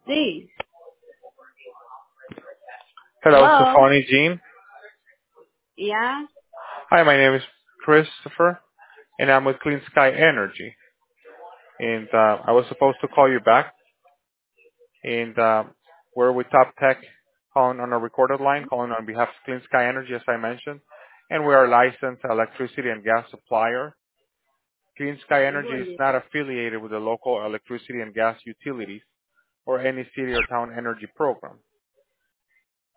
Please. Hello, Hello. Stephanie Jean. Yeah. Hi, my name is Christopher, and I'm with Clean Sky Energy. And I was supposed to call you back, and we're with Top Tech, calling on a recorded line, calling on behalf of Clean Sky Energy, as I mentioned. And we are a licensed electricity and gas supplier. Clean Sky Energy is Good. not affiliated with the local electricity and gas utilities or any city or town energy program.